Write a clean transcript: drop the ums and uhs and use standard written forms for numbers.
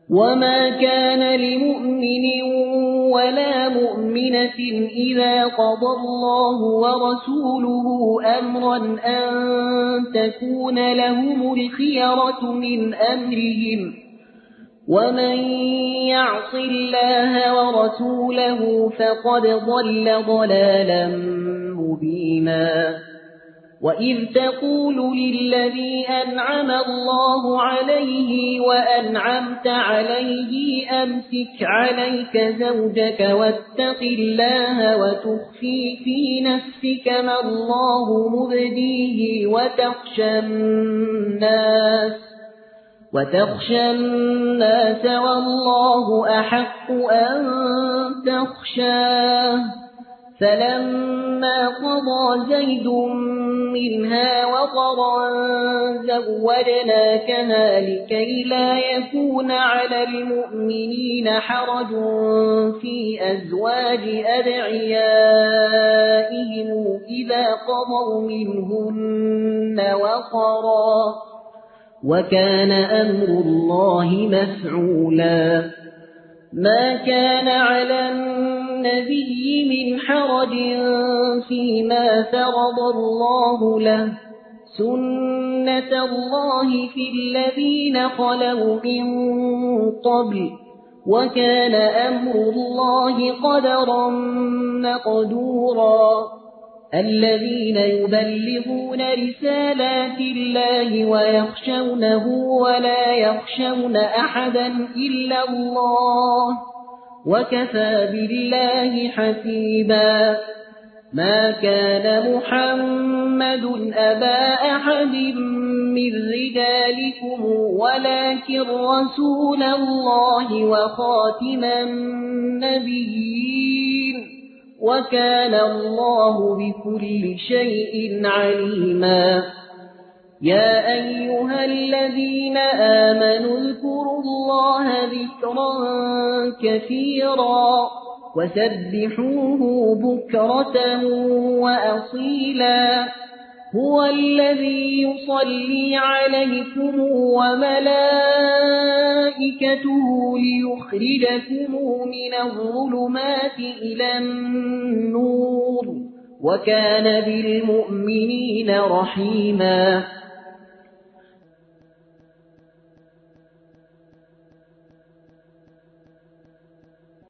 وما كان لمؤمن ولا مؤمنة إذا قضى الله ورسوله أمرا أن تكون لهم الخيرة من أمرهم ومن يعص الله ورسوله فقد ضل ضلالا مبينا وإذ تقول للذي أنعم الله عليه وأنعمت عليه أمسك عليك زوجك واتق الله وتخفي في نفسك ما الله مبديه وتخشى الناس والله أحق أن تخشاه فلما قضى زيد منها وطرا زوجناكها لكي لا يكون على المؤمنين حرج في أزواج أدعيائهم إذا قضوا منهن وطرا وكان أمر الله مفعولا ما كان على النبي من حرج فيما فرض الله له سنة الله في الذين خلوا من قبل وكان أمر الله قدرا مقدورا الذين يبلغون رسالات الله ويخشونه ولا يخشون أحدا إلا الله وكفى بالله حسيبا ما كان محمد أبا أحد من رجالكم ولكن رسول الله وخاتم النبيين وكان الله بكل شيء عليما يا أيها الذين آمنوا اذكروا الله ذكرا كثيرا وسبحوه بكرة وأصيلا هو الذي يصلي عليكم وملائكته ليخرجكم من الظلمات إلى النور وكان بالمؤمنين رحيما